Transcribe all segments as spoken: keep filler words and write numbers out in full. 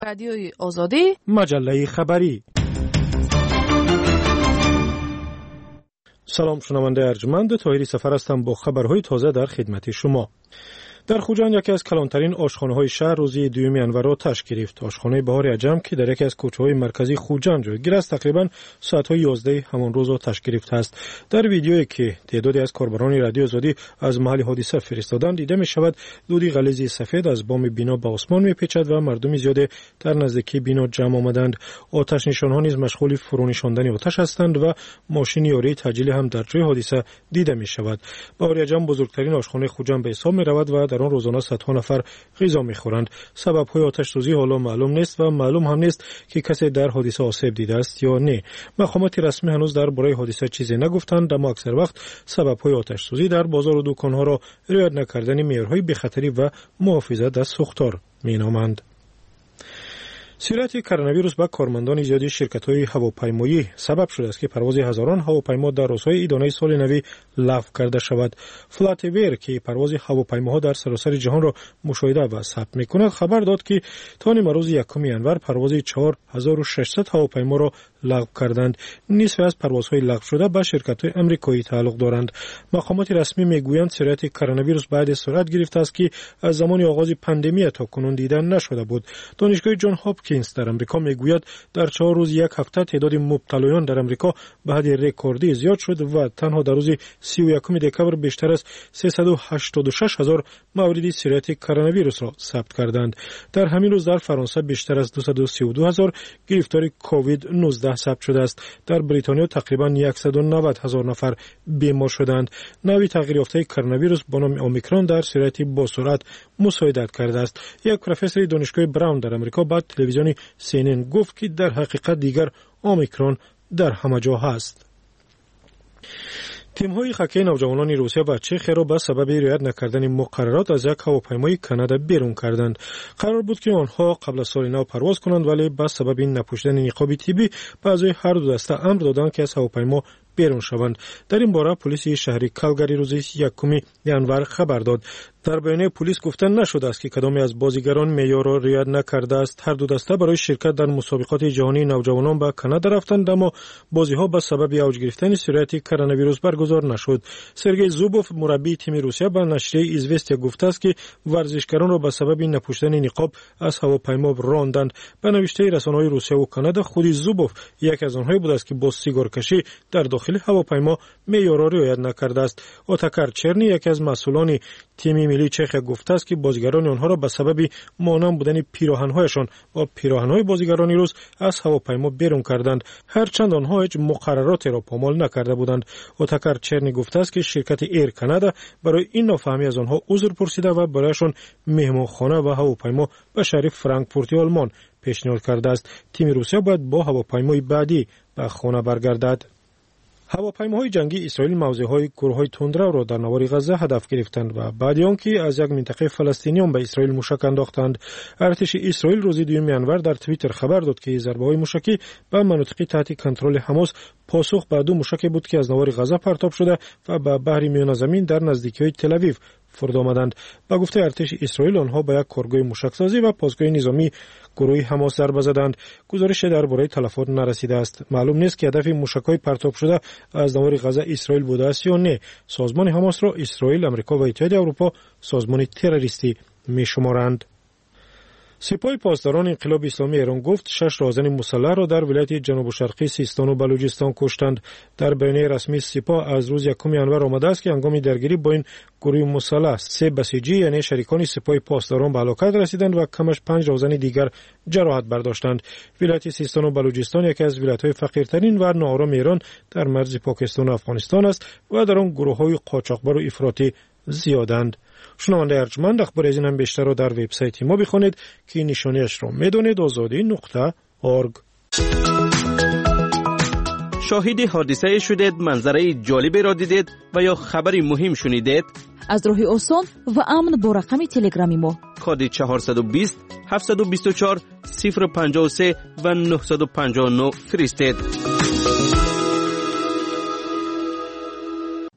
رادیوی آزادی، مجله خبری. سلام شنونده ارجمند، طاهری سفر هستم با خبرهای تازه در خدمت شما. در خوجان یکی از کلانترین آشخانه‌های شهر روزی دوم ینور آتش گرفت. آشخانه بهار عجم که در یکی از کوچه‌های مرکزی خوجان جایگیر است تقریباً ساعت‌های یازده همان روز آتش گرفته است. در ویدیویی که تعدادی از کاربران رادیو آزادی از محل حادثه فرستادند دیده می‌شود دودی غلیظی سفید از بام بنا به آسمان می‌پیچد و مردم زیاد در نزدیکی بنا جمع آمدند. آتش نشان‌ها نیز مشغول فرونشاندن آتش هستند و ماشین یاری تجلی هم در جای حادثه دیده می‌شود. بهار عجم بزرگترین آشخانه خوجان به حساب می‌رود و در آن روزانه صدها نفر غذا می‌خورند. سبب‌های آتش سوزی حالا معلوم نیست و معلوم هم نیست که کسی در حادثه آسیب دیده است یا نه. مقامات رسمی هنوز درباره حادثه چیزی نگفتند، اما اکثر وقت سبب‌های آتش سوزی در بازار و دکان‌ها را رعایت نکردن معیارهای بی‌خطری و محافظت از سوختار می‌نامند. سرایت کرونا ویروس با کارمندان زیادی شرکت‌های هواپیمایی سبب شده است که پرواز هزاران هواپیما در روزهای عیدانه سال نو لغو کرده شود. فلاتویر که پرواز هواپیماها در سراسر جهان را مشاهده و ثبت می‌کند خبر داد که تا روز یکم ینور پرواز چهار هزار و ششصد هواپیما را لغو کردند. نصف از پروازهای لغو شده به شرکت‌های آمریکایی تعلق دارند. مقامات رسمی میگویند سرایت کرونا ویروس بعد سرعت گرفته است که از زمان آغاز پاندمی تا کنون دیده نشده بود. دانشگاه جان هاپکینز در امریکا میگوید در چهار روز یک هفته تعداد مبتلایان در امریکا به حد رکوردی زیاد شد و تنها در روز سی و یکم دکامبر بیشتر از سیصد و هشتاد و شش هزار مورد سرایت کرونا ویروس را ثبت کردند. در همین روز در فرانسه بیشتر از دویست و سی و دو هزار گرفتار کووید نوزده ثبت شده است. در بریتانیا تقریبا صد و نود هزار نفر بیمار شدند. نوع تغییر یافته کرونا ویروس با نام اومیکرون در سرایت با سرعت مساعدت کرده است. یک پروفسور دانشگاه براون در امریکا با تلویزیون سی ان ان گفت که در حقیقت دیگر اومیکرون در همه جا هست. تیم‌های هاکی نوجوانان روسیه و چخ را به سبب رعایت نکردن مقررات از یک هواپیمای کانادا بیرون کردند. قرار بود که آنها قبل از سال نو پرواز کنند ولی به سبب این نپوشیدن نقاب طبی به اعضای هر دو دسته امر دادند که از هواپیما بیرون شوند. در این باره پلیس شهری کالگاری روز یکم ینور خبر داد. در بیانیه پلیس گفته نشده است که کدامی از بازیگران معیار را رعایت نکرده است. هر دو دسته برای شرکت در مسابقات جهانی نوجوانان به کانادا رفتند اما بازی‌ها به سبب اوج گرفتن سرایت کرونا ویروس برگزار نشد. سرگئی زوبوف مربی تیم روسیه به نشریه ایزوستیا گفته است که ورزشکاران را به سبب نپوشیدن نقاب از هواپیما راندند. به نوشته رسانه‌های روسیه و کانادا خود زوبوف یک از آنها بود است که با سیگار کشی در داخل هواپیما معیارها را رعایت نکرده است. اوتاکار چرنی یکی از مسئولان تیم ملی چخ گفته است که بازیگران آنها را به سبب مانند بودن پیراهن‌هایشان و پیراهن‌های بازیگران روس از هواپیما بیرون کردند، هرچند آنها هیچ مقرراتی را پامال نکرده بودند. اوتاکار چرنی گفته است که شرکت ایر کانادا برای این نافهمی از آنها عذر پرسیده و برایشان مهمانخانه و هواپیما به شهر فرانکفورت آلمان پیشنهاد کرده است. تیم روسیه باید با هواپیمای بعدی به خانه برگردد. هواپیماهای جنگی اسرائیل موضع‌های گروه‌های تندرو را در نوار غزه هدف گرفتند و بعد آنکه از یک منطقه فلسطینیان به اسرائیل موشک انداختند. ارتش اسرائیل روز دوم ینور در توییتر خبر داد که ضربه‌های موشکی به مناطق تحت کنترل حماس پاسخ به دو موشک بود که از نوار غزه پرتاب شده و به بحر میان زمین در نزدیکی‌های تل آویو فرود آمدند. با گفته ارتش اسرائیل آنها به یک کارگاه موشکسازی و پاسگاه نظامی گروه حماس ضربه زدند. گزارش درباره تلفات نرسیده است. معلوم نیست که هدف موشک‌های پرتاب شده از نوار غزه اسرائیل بوده است یا نه. سازمان حماس را اسرائیل، آمریکا و اتحادیه اروپا سازمان تروریستی می‌شمارند. سپاه پاسداران انقلاب اسلامی ایران گفت شش راهزن مسلح را در ولایت جنوب شرقی سیستان و بلوچستان کشتند. در بیانیه رسمی سپاه از روز یکم ینور آمده است که هنگام درگیری با این گروه مسلح سه بسیجی یعنی شریکان سپاه پاسداران به هلاکت رسیدند و کمش پنج راهزن دیگر جراحت برداشتند. ولایت سیستان و بلوچستان یکی از ولایت‌های فقیرترین و ناآرام ایران در مرز پاکستان و افغانستان است و در آن گروه‌های قاچاقبر و افراطی زیادند. شنونده ارجمند، اخبار از این هم بیشتر رو در وبسایت ما بخونید که نشانیش رو میدونید آزادی نقطه اورگ. شاهد حادثه شدید، منظره جالبی را دیدید و یا خبری مهم شنیدید؟ از راه آسان و امن با رقم تلگرامی ما کد چهارصد و بیست هفتصد و بیست و چهار صفر پنجاه و سه و نهصد و پنجاه و نه فرستید.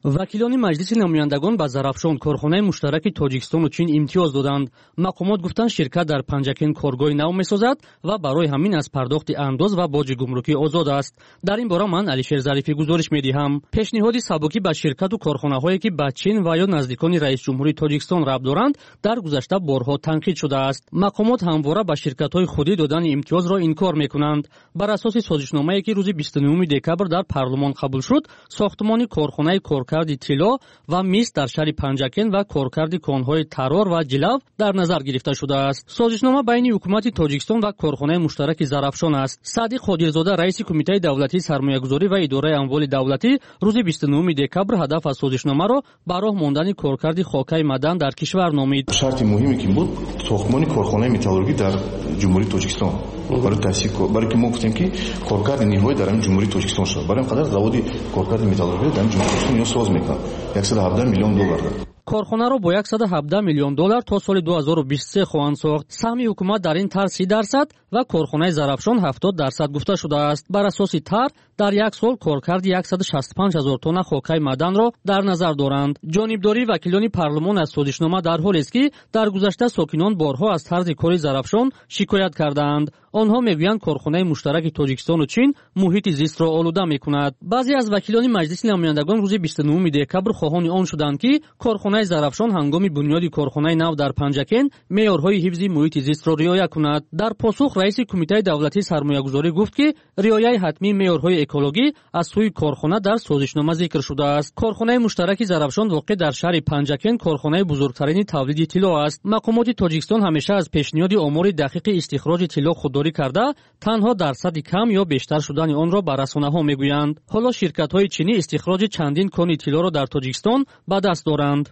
вакилони маҷлиси намояндагон ба Зарафшон корхонаи муштараки Тоҷикистону Чин имтиёз доданд. мақомот гуфтанд ширкат дар Панҷакен коргоҳи нав месозад ва барои ҳамин аз пардохти андоз ва боҷи гумрукӣ озод аст. дар ин бора ман Алишер Зарифӣ гузориш медиҳам. пешниҳоди сабукӣ ба ширкату корхонаҳое ки ба Чин ва ё наздикони раисҷумҳурии Тоҷикистон рабт доранд дар гузашта борҳо танқид шудааст. мақомот ҳамвора ба ширкатҳои худӣ додани имтиёзро инкор мекунанд. бар асоси созишномае ки рӯзи бисту нӯюми декабр дар парлумон қабул шуд, сохтмони корхонаи коркарди тилло ва мис дар шаҳри Панҷакен ва коркарди конҳои Тарор ва Ҷилав дар назар гирифта шудааст. созишнома байни ҳукумати Тоҷикистон ва корхонаи муштараки Зарафшон аст. Садиқ Ходирзода, раиси кумитаи давлатии сармоягузорӣ ва идораи амволи давлатӣ, рӯзи бисту нӯюми декабр ҳадаф аз созишномаро ба роҳ мондани коркарди хокаи мадан дар кишвар номид. шарти муҳиме ки буд сохтмони корхонаи металлургӣ дар ҷумҳурии Тоҷикистон барои таъсис, барои ки мо гуфтем ки коркарди ниҳоӣ дар ҷумҳурии Тоҷикистон шуд. барои ин қадар заводи коркарди металлургӣ дар ҷумҳурии Тоҷикистон ё соз мекунад яксад ҳабдаҳ миллион доллар. корхонаро бо яксад و هفده миллион доллар то соли ду ҳазору бисту се хоҳанд сохт. саҳми ҳукумат дар ин тар си дарсад ва корхонаи Зарафшон ҳафтод дарсад гуфта шудааст. бар асоси тар дар як сол коркарди яксаду шасту панҷ ҳазор тонна хокаи маданро дар назар доранд. ҷонибдории вакилони парлумон аз созишнома дар ҳолест ки дар гузашта сокинон борҳо аз тарзи кори Зарафшон шикоят кардаанд. онҳо мегӯянд корхонаи муштараки Тоҷикистону Чин муҳити зистро олуда мекунад. баъзе аз вакилони маҷлиси намояндагон рӯзи бисту нӯюми декабр хоҳони он шуданд ки корхонаи Зарафшон ҳангоми бунёди корхонаи нав дар Панҷакен меъёрҳои ҳифзи муҳити зистро риоя кунад. дар посух раиси кумитаи давлатии сармоягузорӣ гуфт ки риояи ҳатмии меъёрҳои экологӣ аз сӯи корхона дар созишнома зикр шудааст. корхонаи муштараки Зарафшон воқеъ дар шаҳри Панҷакен корхонаи бузургтарини тавлиди тилло аст. мақомоти Тоҷикистон ҳамеша аз пешниҳоди омори дақиқи истихроҷи тилло худдорӣ карда, танҳо дарсади кам ё бештар шудани онро ба расонаҳо мегӯянд. ҳоло ширкатҳои чинӣ истихроҷи чандин кони тиллоро дар Тоҷикистон ба даст доранд.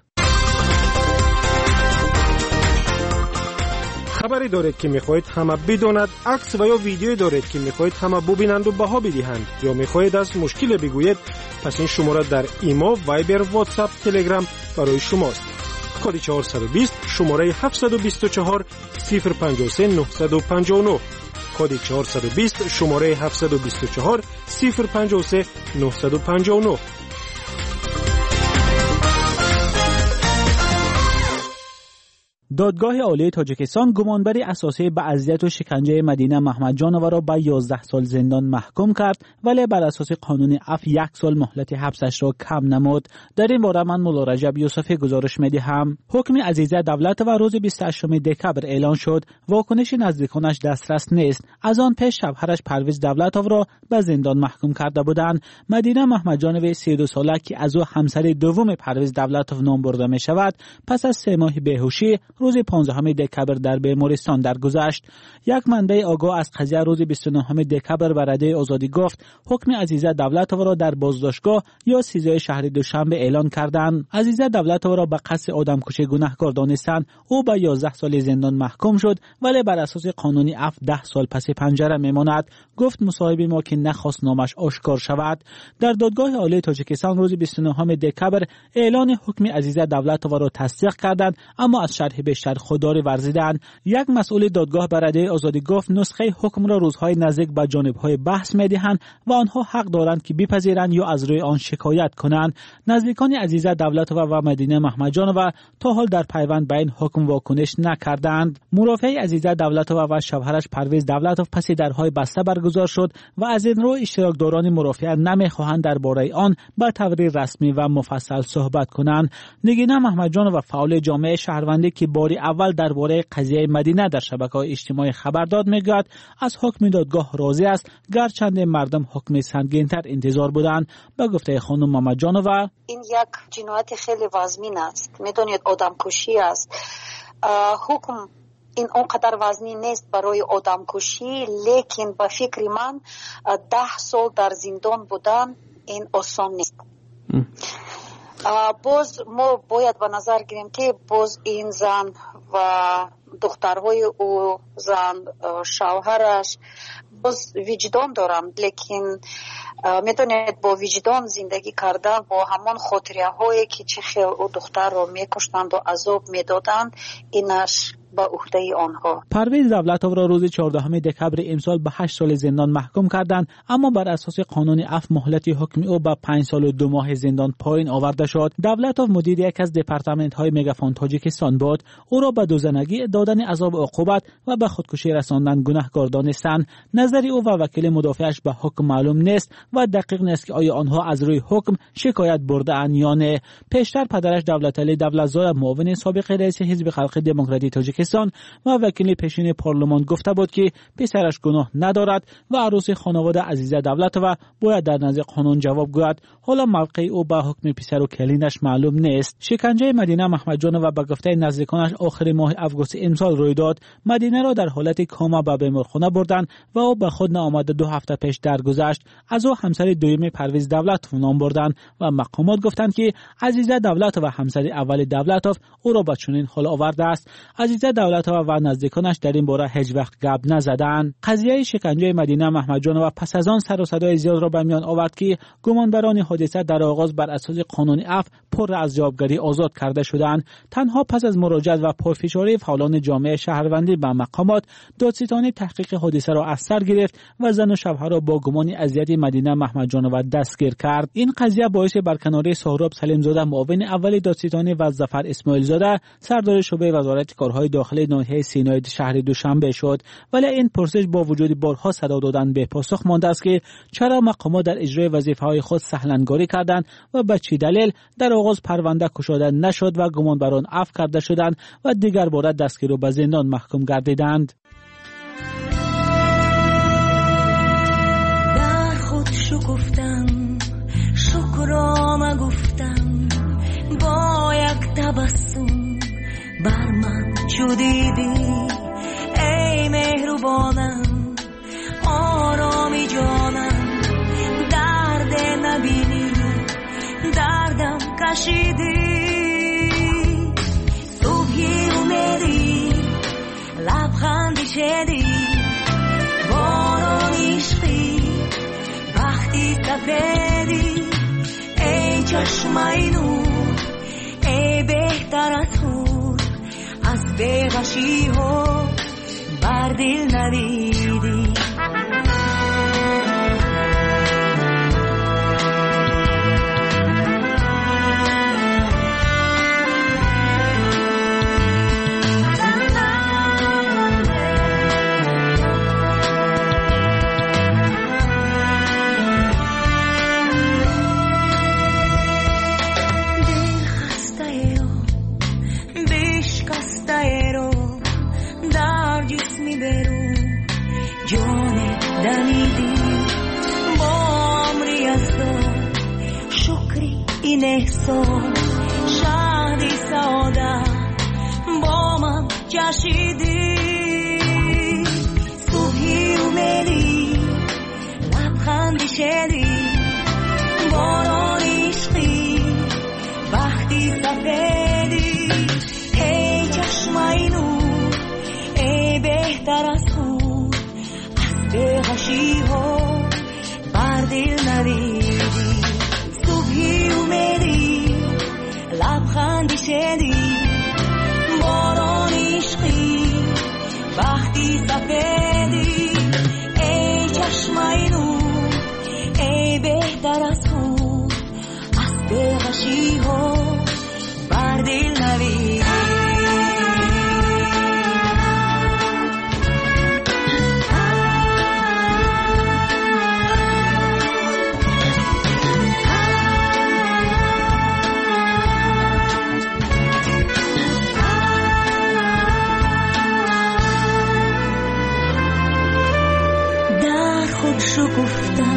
خبری دارید که میخواهید همه بداند، عکس و یا ویدیویی دارید که میخواهید همه ببینند و بها بدهند، یا میخواهید از مشکل بگویید، پس این شماره در ایما، وایبر، واتساپ، تلگرام برای شماست. کد چهارصد و بیست شماره هفتصد و بیست و چهار صفر پنجاه و سه نهصد و پنجاه و نه. کد چهارصد و بیست شماره هفتصد و بیست و چهار صفر پنجاه و سه نهصد و پنجاه و نه. دادگاه عالی تاجیکستان گمانبری اساسی به اذیت و شکنجه مدینه محمدجانова را به یازده سال زندان محکوم کرد، ولی بر اساس قانون عفو یک سال مهلت حبسش را کم نمود. در این باره من مولا رجب یوسفی گزارش میدهم. حکم عزیزه دولت و روز بیست و هشتم دکبر اعلان شد. واکنش نزدیکانش دسترس نیست. از آن پیش شوهرش پرویز دولتov را به زندان محکوم کرده بودند. مدینه محمدجانova سی و دو ساله که از او همسر دوم پرویز دولتov نام برده می شود، پس از سه ماه بیهوشی روز پانزدهم دکبر در بیمارستان درگذشت. یک منبع آگاه از قضیه روز بیست و نهم دکبر به رادیوی آزادی گفت حکم عزیزه دولتov را در بازداشتگاه یا سیزده شهر دوشنبه اعلان کردند. عزیزه دولتov را به قصد آدمکشی گناهکار دانستند. او به یازده سال زندان محکوم شد، ولی بر اساس قانونی عفو ده سال پس پنجره میماند. گفت مصاحب ما که نخواست نامش آشکار شود. در دادگاه عالی تاجیکستان روز بیست و نهم دکبر اعلان حکم عزیزه دولتov را تصدیق کردند، اما از شرح بیشتر خودداری ورزیدند. یک مسئول دادگاه به رادیوی آزادی گفت نسخه حکم را روزهای نزدیک به جانبهای بحث میدهند و آنها حق دارند که بپذیرند یا از روی آن شکایت کنند. نزدیکان عزیزه دولتov و مدینه محمدجانova تا حال در پیوند به این حکم واکنش نکردند. مرافع عزیزه دولتov و شوهرش پرویز دولتov پس درهای بسته برگزار شد و از این رو اشتراکداران مرافعه نمیخواهند درباره آن به طور رسمی و مفصل صحبت کنند. نگینه محمدجانova فعال جامعه شهروندی که باری اول درباره قضیه مدینه در شبکه‌های اجتماعی خبر داد میگوید از حکم دادگاه راضی است، گرچند مردم حکم سنگین‌تر انتظار بودند. به گفته خانم محمدجانova این یک جنایت خیلی وزمین است، میدونید آدمکشی است. حکم این اونقدر وزنی نیست برای آدمکشی، لیکن به فکر من ده سال در زندان بودن این آسان نیست. باز ما باید به نظر گیریم که باز این زن و دخترهای او، زن شوهرش باز وجدان دارند، لیکن میتونید با وجدان زندگی کردن با همان خاطره هایی که چه خیلی او دختر رو میکشتند و عذاب میدادند اینش به عهده آنها. پرویز دولتوف را روز چهاردهم دکمبر امسال به هشت سال زندان محکوم کردند، اما بر اساس قانون عفو مهلت حکم او به پنج سال و دو ماه زندان پایین آورده شد. دولتوف مدیر یک از دپارتمنت های مگافون تاجیکستان بود. او را به دوزنگی، دادن عذاب عقوبت و به خودکشی رساندن گناهکار دانستند. نظر او و وکیل مدافعش به حکم معلوم نیست و دقیق نیست که آیا آنها از روی حکم شکایت برده اند یا نه. پیشتر پدرش دولتعلی دولتزاد، معاون سابق رئیس حزب خلق دموکراتیک تاجیکستان و وکیل پیشین پارلمان گفته بود که پسرش گناه ندارد و عروس خانواده عزیزه دولتوف باید در نزد قانون جواب گوید. حالا موقع او با حکم پسر و کلینش معلوم نیست. شکنجه مدینه محمد جانو و به گفته نزدیکانش آخر ماه آگوست امسال روی داد. مدینه را در حالت کاما به بیمارخانه بردند و او به خود نآمده دو هفته پیش درگذشت. از او همسر دوم پرویز دولتوف نام بردند و مقامات گفتند که عزیزه دولتوف و همسر اول دولتوف او را به چنین حال آورده است. عزیزه دولتوف و نزدیکانش در این باره هیچ وقت گپ نزدند. قضیه شکنجه مدینه محمد جانو پس از آن سر و صدای زیاد را به میان آورد که گمانبران حادثه در آغاز بر اساس قانون عفو پر از جوابگری آزاد کرده شدند. تنها پس از مراجعت و پرفشاری فعالان جامعه شهروندی به مقامات، دادستانی تحقیق حادثه را از سر گرفت و زن و شوهر را با گمان اذیت مدینه محمد جانو دستگیر کرد. این قضیه باعث برکناری سهراب سلیم زاده، معاون اول دادستانی و ظفر اسماعیل زاده، سردار شعبه وزارت کارهای داخلی ناحیه سینای شهر دوشنبه شد. ولی این پرسش با وجود بارها صدا دادن به پاسخ مانده است که چرا مقامات در اجرای وظیفه‌های خود سهلنگاری کردند و به چه دلیل در آغاز پرونده گشوده نشد و گمانبران عفو کرده شدند و دیگر بار دستگیر و به زندان محکوم گردیدند. در خود شکفتم، شکرانه گفتم، با یک تبسم بر من چو دیدی ای مهربانم، آرامی جانم، درد نبینی دردم کشیدی، صبحی اومدی لبخندی شدی، باران عشقی وقتی سفیدی، ای چشمای نور، ای بهتر از خود، از بیغشی ها بر دل ندیدی. احسان شادی سعادت با من جشیدی، صبحی اومدی لبخندی شدی، باران عشقی وقتی سفیدی، ای چشمای نور، ای بهتر از خود، از بیغشی ها بر دل ندیدی، صبحی اومدی لبخندی شدی، باران عشقی وقتی سفیدی، ای چشمای نور، ای بهتر از خود، از بیغشی ها بر دل ندیدی. شکفتم،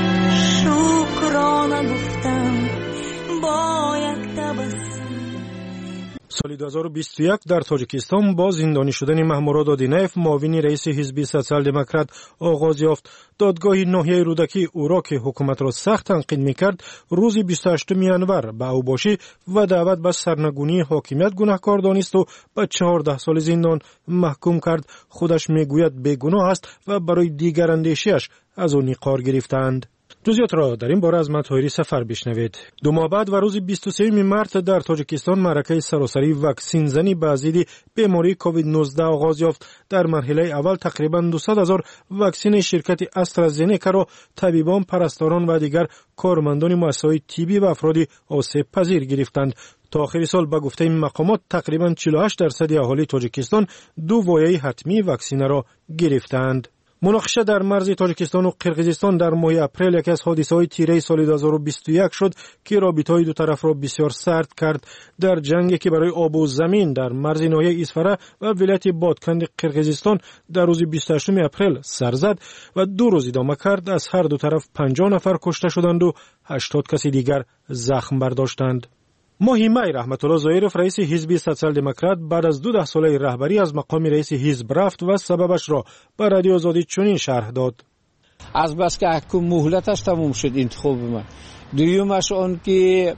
شکرانه گفتم، با یک تبسم. سال دو هزار و بیست و یک در تاجیکستان با زندانی شدن مهموراد آدینایف، معاون رئیس حزب سوسیال دموکرات، آغاز یافت. دادگاه ناحیه رودکی او را که حکومت را سخت تنقید می‌کرد، روز بیست و هشتم ژانویه به اوباشی و دعوت به سرنگونی حاکمیت گناهکار دانست و به چهارده سال زندان محکوم کرد. خودش میگوید بیگناه است و برای دیگر اندیشه‌اش از او نقار گرفتند. جزئیات را در این باره از مطاهری سفر بشنوید. دو ماه بعد و روز بیست و سوم مارس در تاجیکستان معرکه سراسری واکسین زنی به ضد بیماری کووید نوزده آغاز یافت. در مرحله اول تقریبا دویست هزار واکسن شرکت استرازنیکا را طبیبان، پرستاران و دیگر کارمندان مؤسسه‌های طبی و افراد آسیب پذیر گرفتند. تا آخر سال به گفته این مقامات تقریبا چهل و هشت درصد اهالی تاجیکستان دو وایه حتمی واکسن را گرفتند. مناقشه در مرز تاجیکستان و قرقیزستان در ماه اپریل یکی از حادثه‌های تیره سال دو هزار و بیست و یک شد که رابطه‌های دو طرف را بسیار سرد کرد. در جنگی که برای آب و زمین در مرز ناحیه ایسفره و ولایت بادکند قرقیزستان در روز بیست و هشتم اپریل سر زد و دو روز ادامه کرد، از هر دو طرف پنجاه نفر کشته شدند و هشتاد کس دیگر زخم برداشتند. ماهی می رحمت الله ظاهرов رئیس حزب سوسیال دموکرات بعد از دو ده ساله رهبری از مقام رئیس حزب رفت و سببش را به رادیو آزادی چنین شرح داد. از بس که حکم مهلتش تموم شد انتخاب من. دویمش آن که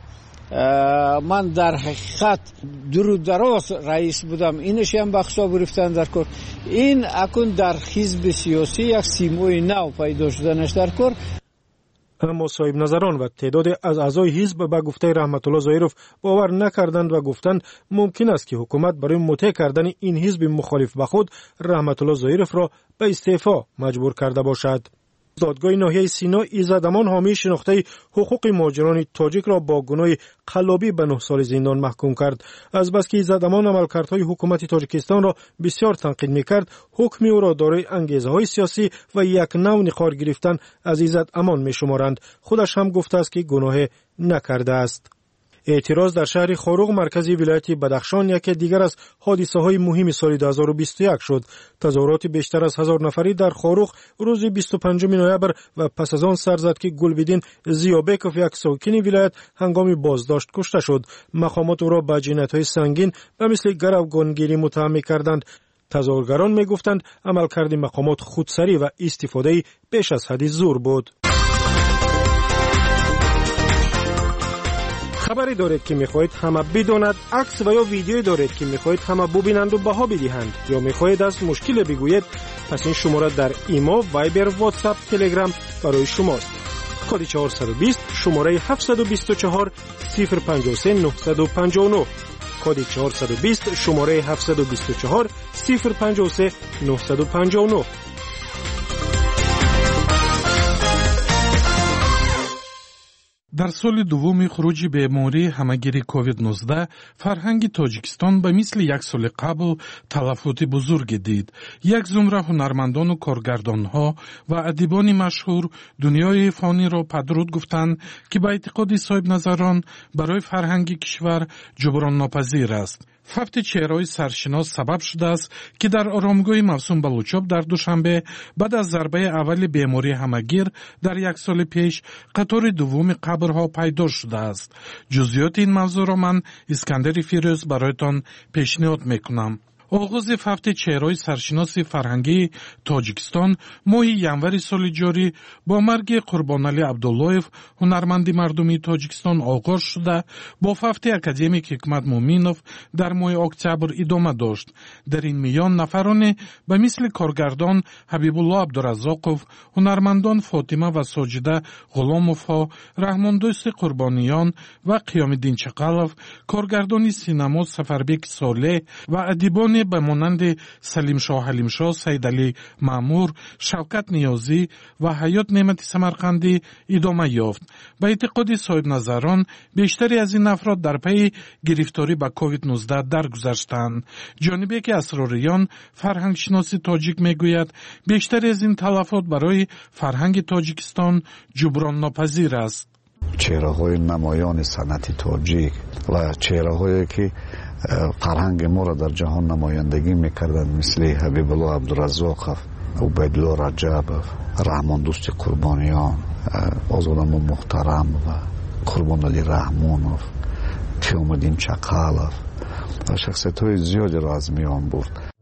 من در حقیقت درو دراز رئیس بودم، اینش هم بخشا گرفتن در کار. این اکنون در حزب سیاسی یک سیمای نو پیدا شدنش در کار. اما صاحب نظران و تعداد از اعضای حزب به گفته رحمت الله ظاهرов باور نکردند و گفتند ممکن است که حکومت برای مطیع کردن این حزب مخالف به خود رحمت الله ظاهرov را به استعفا مجبور کرده باشد. دادگاه ناحیه سینا ایزدامان حامی شناخته حقوق مهاجران تاجیک را با گناه قلابی به نه سال زندان محکوم کرد. از بس که ایزدامان عملکردهای حکومت تاجیکستان را بسیار تنقید میکرد، حکم او را دارای انگیزه های سیاسی و یک نوع نقار گرفتن از ایزدامان میشمارند. خودش هم گفته است که گناه نکرده است. اعتراض در شهر خاروق مرکزی ولایت بدخشان یکی دیگر از حادثه های مهم سال دو هزار و بیست و یک شد. تظاهرات بیشتر از هزار نفری در خاروق روز بیست و پنجم نوامبر و پس از آن سر زد که گلبدین زیابکوف یک ساکن ولایت هنگام بازداشت کشته شد. مقامات او را به جنایت‌های سنگین و مثل گروگانگیری متهم کردند. تظاهرگران میگفتند عملکرد مقامات خودسری و استفاده بیش از حد زور بود. خبری دارید که میخواهید همه بداند، عکس و یا ویدیویی دارید که میخواهید همه ببینند و بها بدهند، یا میخواهید از مشکل بگویید، پس این شماره در ایما، وایبر، واتساپ، تلگرام برای شماست. کد چهارصد و بیست شماره هفتصد و بیست و چهار صفر پنجاه و سه نهصد و پنجاه و نه. کد چهارصد و بیست شماره هفتصد و بیست و چهار صفر پنجاه و سه نهصد و پنجاه و نه. در سال دوم خروج بیماری همگیری کووید نوزده فرهنگ تاجیکستان به مثل یک سال قبل تلفات بزرگ دید. یک زمره هنرمندان و کارگردانها و ادیبان مشهور دنیای فانی را پدرود گفتند که به اعتقاد صاحب نظران برای فرهنگ کشور جبران ناپذیر است. فقط چهره‌های سرشناس سبب شده است که در آرامگاه موسوم بلوچاب در دوشنبه بعد از ضربه اول بیماری همگیر در یک سال پیش قطار دوم قبرها پیدا شده است. جزئیات این موضوع را من اسکندر فیروز برایتان پیشنهاد میکنم. آغاز هفته چهره‌های سرشناس فرهنگی تاجیکستان ماه ینور سال جاری با مرگ قربانعلی عبداللهیف هنرمند مردمی تاجیکستان آغاز شده، با هفته اکادمیک حکمت مومینوف در ماه اکتبر ادامه داشت. در این میان نفران به مثل کارگردان حبیب الله عبدالرزاقوف، هنرمندان فاطمه و ساجده غلاموفها، رحماندوست قربانیان و قیام الدین چقلوف، کارگردان سینما سفربک صالح و ادیبان به مانند سلیم شاه حلیم شاه، سید علی مامور، شوکت نیازی و حیات نعمت سمرقندی ادامه یافت. به اعتقاد صاحب نظران بیشتری از این افراد در پی گرفتاری به کووید نوزده درگذشتند. جانبی که اسراریان فرهنگ شناسی تاجیک میگوید بیشتری از این تلفات برای فرهنگ تاجیکستان جبران ناپذیر است. چهره‌های نمایان صنعت تاجیک و چهره‌هایی که فرهنگ ما را در جهان نمایندگی میکردند مثل حبیب الله عبدالرزاقوف، عبیدالله رجبوف، رحماندوست قربانیان، آزادم محترم و قربانعلی رحمونوف، قیام الدین چقلوف و شخصیت‌های زیادی را از میان برد.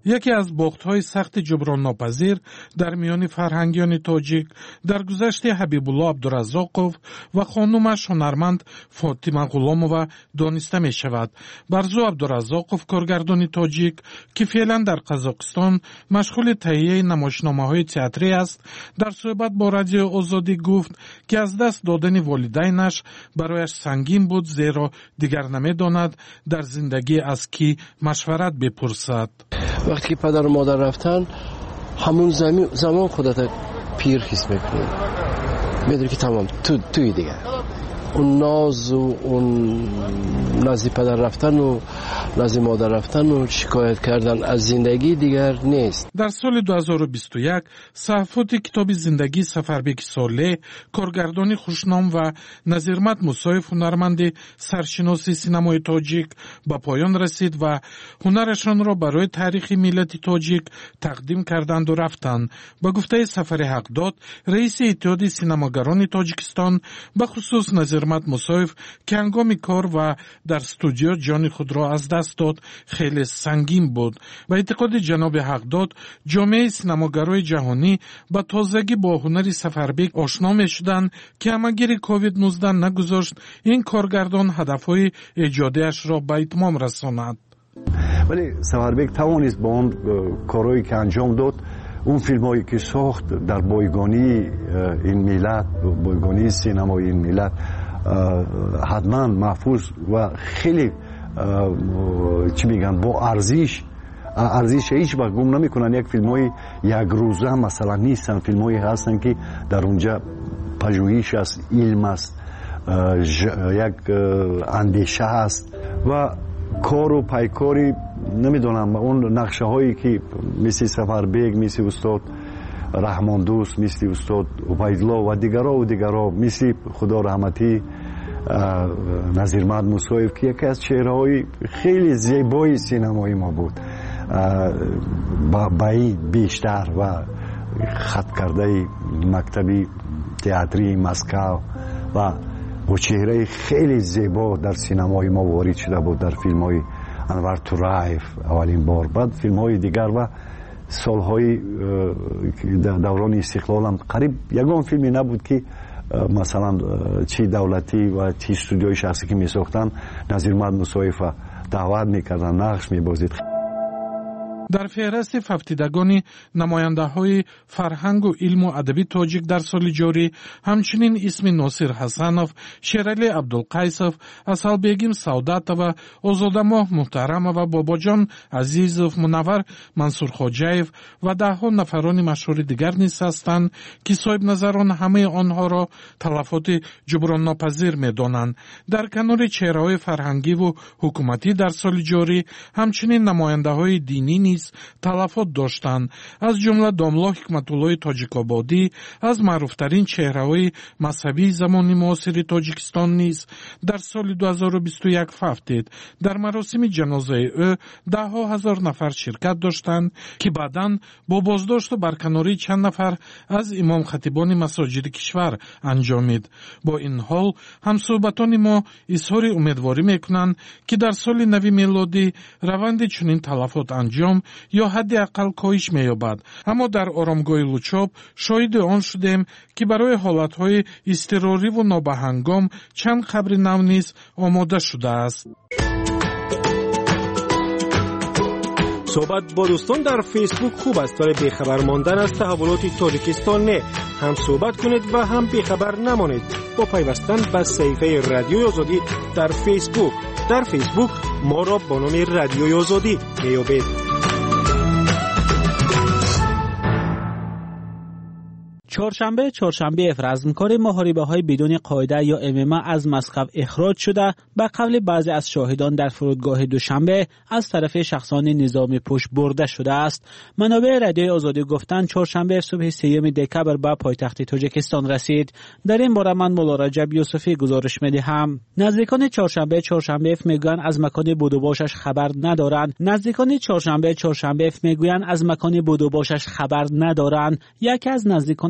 یکی از باخت‌های سخت جبران ناپذیر در میان فرهنگیان تاجیک در گذشت حبیب الله عبدالرزاقوف و خانومش هنرمند فاطمه غلامова دانسته می شود. برزو عبدالرزاقوف کارگردان تاجیک که فعلا در قزاقستان مشغول تهیه نمایشنامه‌های تئاتری است، در صحبت با رادیو آزادی گفت که از دست دادن والدینش برایش سنگین بود، زیرا دیگر نمی‌داند در زندگی از کی مشورت بپرسد. وقتی که پدر و مادر رفتن همون زمین زمان خودت پیر حس میکنی، میدونی که تمام تو توی دیگه اون ناز و اون نزد پدر رفتن و نزد مادر رفتن و شکایت کردن از زندگی دیگر نیست. در سال دو هزار و بیست و یک صحافت کتاب زندگی سفربیک صالح، کارگردان خوشنام و نظیرمت مصایف هنرمند سرشناسی سینمای تاجیک به پایان رسید و هنرشان را برای تاریخ ملت تاجیک تقدیم کردند و رفتند. با گفته سفر حقداد، رئیس اتحاد سینماگران تاجیکستان، به خصوص نظیرمت مصایف که هنگام کار و در استودیو جان خود را از دست داد خیلی سنگین بود. و اعتقاد جناب حقداد، جامعه سینماگرای جهانی با تازگی با هنر سفربیک آشنا می شدند که همگیر کووید نوزده نگذاشت این کارگردان هدفهای ایجادیش را به اتمام رساند. ولی سفربیک توانست با اون کارهایی که انجام داد، اون فیلمایی که ساخت در بایگانی این ملت، بایگانی سینمای این ملت، حتما محفوظ و خیلی چی میگن با ارزش ارزش هیچ وقت گم نمیکنن. یک فیلمای یک روزه مثلا نیستن، فیلمایی هستن که در اونجا پژوهش است، علم است، یک اندیشه است و کار و پیکاری نمیدونم اون نقشه هایی که مثل سفربیک، مثل استاد رحمان دوست، مثل استاد عبیدالله و دیگرها و دیگرها، مثل خدا رحمتی نظیرمت مصایف که یکی از چهره‌های خیلی زیبای سینمای ما بود، با این بیشتر و خط کرده مکتبی تئاتری مسکو و با چهره خیلی زیبا در سینمای ما وارد شده بود، در فیلم‌های انور تورایف اولین بار، بعد فیلم‌های دیگر و سال‌های دوران استقلال هم قریب یگان فیلمی نبود که مثلا چی دولتی و چی استودیوی شخصی که می‌ساختن نظیرمت مصایف دعوت می‌کردن، نقش می‌بازید. در فهرست ففتیدگان نماینده‌های فرهنگ و علم و ادبی تاجیک در سال جاری همچنین اسم ناصر حسنوف، شیرعلی عبدالقیسوف، اسحالبیگیم سعادتова، آزادماه محترمова، باباجان عزیزوف، منور منصور خواجه‌یف و ده‌ها نفران مشهور دیگر نیز هستند که صاحب نظران همه آنها را تلفات جبران ناپذیر می‌دانند. در کنار چهره‌های فرهنگی و حکومتی در سال جاری همچنین نماینده‌های دینی تلفات داشتند، از جمله داملا حکمت‌الله تاجیک‌آبادی، از معروفترین چهره‌های مذهبی زمان معاصر تاجیکستان نیز در سال دو هزار و بیست و یک فوتید. در مراسم جنازه او ده ها هزار نفر شرکت داشتند که بعداً با بازداشت و برکناری چند نفر از امام خطیبان مساجد کشور انجامید. با این حال همصحبتان ما اظهار امیدواری میکنند که در سال نو میلادی روند چنین تلفات انجام یا حداقل کاهش می‌یابد. اما در آرامگاه لوچاب شاهد آن شدیم که برای حالت‌های اضطراری و نابهنگام چند قبر نو نیز آماده شده است. صحبت با دوستان در فیسبوک خوب است، ولی بیخبر ماندن از تحولات تاجیکستان نه. هم صحبت کنید و هم بیخبر نمانید با پیوستن به صفحه رادیوی آزادی در فیسبوک. در فیسبوک ما را با نام رادیوی آزادی میابید. چهارشنبه چهارشنبه رزمکار محاربه‌های بدون قاعده یا ام ام ا از مسقط اخراج شده به قول بعضی از شاهدان در فرودگاه دوشنبه از طرف شخصان نظام پشت برده شده است. منابع رادیوی آزادی گفتند چهارشنبه صبح سیوم دکبر به پایتخت تاجیکستان رسید. در این باره من مولا رجب یوسفی گزارش می‌دهم. نزدیکان چهارشنبه چهارشنبه میگویند از مکان بودوباشش خبر ندارند. نزدیکان چهارشنبه چهارشنبه میگویند از مکان بودوباشش خبر ندارند. یکی از نزدیکان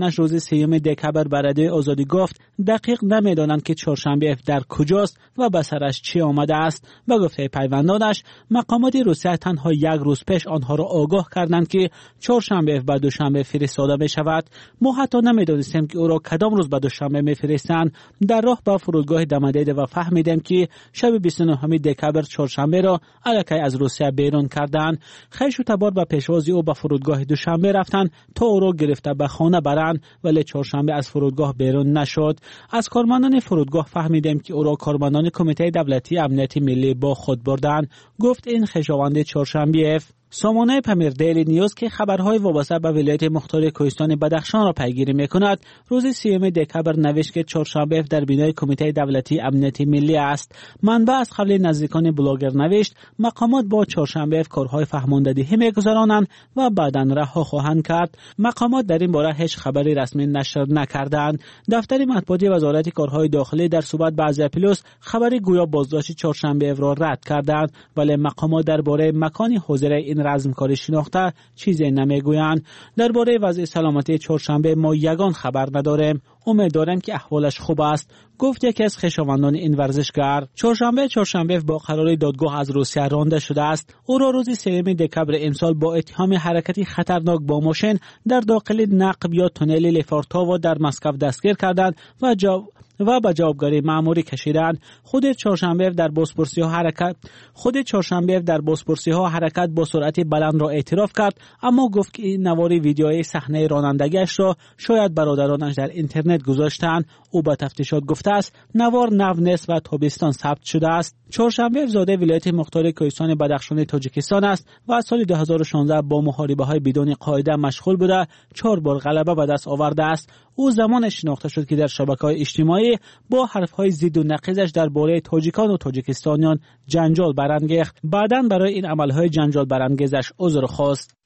تلفنش روز سیوم دکبر به رادیوی آزادی گفت دقیق نمیدانند که چهارشنبه اف در کجاست و به سرش چی آمده است. به گفته پیوندانش مقامات روسیه تنها یک روز پیش آنها را آگاه کردند که چهارشنبه اف به دوشنبه فرستاده می شود. ما حتی نمیدانستیم که او را کدام روز به دوشنبه میفرستند. در راه به فرودگاه دم دیده و فهمیدیم که شب بیست و نه دکبر چهارشنبه را الکی از روسیه بیرون کردند. خیش و تبار به پیشواز او به فرودگاه دوشنبه رفتند تا او را گرفته به خانه برند، ولی چهارشنبه از فرودگاه بیرون نشد. از کارمندان فرودگاه فهمیدیم که او را کارمندان کمیته دولتی امنیت ملی با خود بردند. گفت این خشاوند چهارشنبه اف. سامانه پمیر دیلی نیوز که خبرهای وابسته به ولایت مختار کوهستان بدخشان را پیگیری می‌کند، روز سیوم دکبر نوشت که چهارشنبه در بینای کمیته دولتی امنیت ملی است. منبع از قبل نزدیکان بلاگر نوشت مقامات با چهارشنبه کارهای فهماندهی می‌گذرانند و بعداً رها خواهند کرد. مقامات در این باره هیچ خبری رسمی نشر نکردند. دفتر مطبوعاتی وزارت کارهای داخلی در صحبت با ازیا پلوس خبری گویا بازداشت چهارشنبه را رد کردند، ولی مقامات درباره مکان حاضر این رزمکاری شناخته چیزی نمیگویند. درباره وضع سلامتی چهارشنبه ما یگان خبر نداریم. امید داریم که احوالش خوب است، گفت یکی از خویشاوندان این ورزشکار. چهارشنبه چهارشنبه با قرار دادگاه از روسیه رانده شده است. او را روز سوم دکبر امسال با اتهام حرکتی خطرناک با ماشین در داخل نقب یا تونل لفارتاوا در مسکو دستگیر کردند و جواب و به جوابگاری مأموری کشیدند. خود چهارشنبه در بوسپورسی ها حرکت خود چهارشنبه در بوسپورسی ها حرکت با سرعت بلند را اعتراف کرد، اما گفت که این نواری ویدیوی صحنه رانندگیش را شاید برادرانش در اینترنت گذاشتند. او با تفتیشات گفته است نوار نو نیست و تابستان ثبت شده است. چهارشنبه زاده ولایت مختار کوهستان بدخشان تاجیکستان است و از سال دو هزار و شانزده با محاربه‌های بدون قاعده مشغول بوده چهار بار غلبه به دست آورده است. او زمان شناخته شد که در شبکه‌های اجتماعی با حرف‌های ضد و نقیضش درباره تاجیکان و تاجیکستانیان جنجال برانگیخت. بعداً برای این عمل‌های جنجال برانگیزش عذر خواست.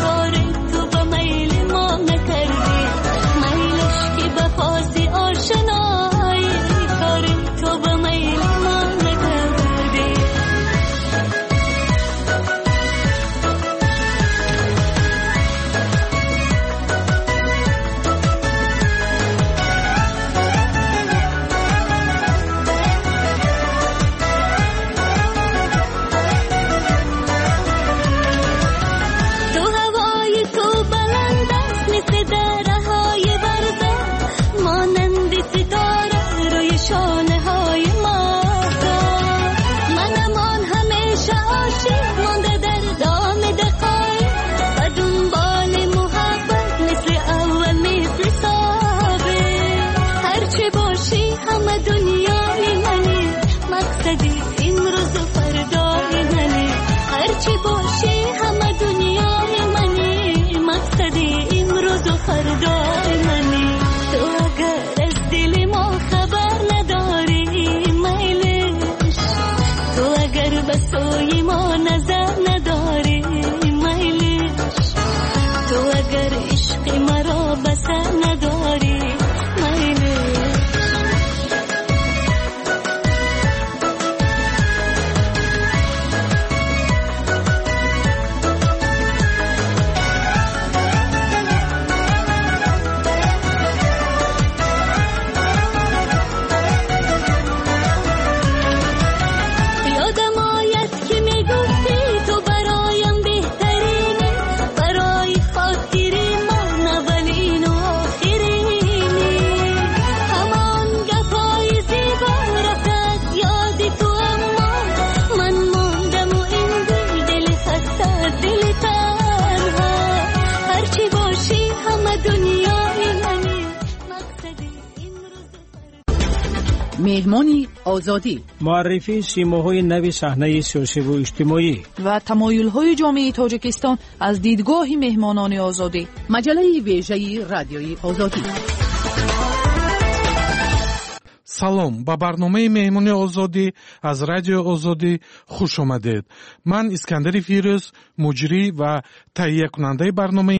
آشنا مهمانی آزادی، معرفی سیماهای نوی صحنه سیاسی و اجتماعی و تمایل‌های جامعه تاجیکستان از دیدگاه مهمانان آزادی. مجله ویژه رادیوی آزادی. салом ба барномаи меҳмони озодӣ аз радиои озодӣ хуш омадед. Ман Искандари Фирӯз, муҷрӣ ва таҳиякунандаи барномаи